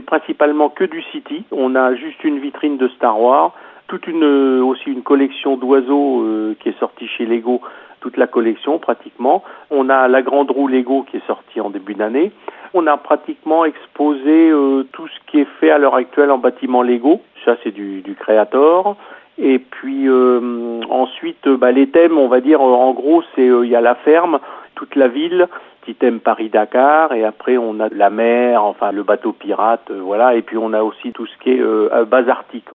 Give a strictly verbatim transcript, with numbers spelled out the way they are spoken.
principalement que du City. On a juste une vitrine de Star Wars, toute une aussi une collection d'oiseaux euh, qui est sortie chez Lego, toute la collection pratiquement. On a la grande roue Lego qui est sortie en début d'année. On a pratiquement exposé euh, tout ce qui est fait à l'heure actuelle en bâtiment Lego. Ça, c'est du, du Creator. Et puis euh, ensuite, bah, les thèmes, on va dire, en gros, c'est il euh, y a la ferme, toute la ville, petit thème Paris-Dakar, et après on a la mer, enfin le bateau pirate, euh, voilà. Et puis on a aussi tout ce qui est euh, base arctique.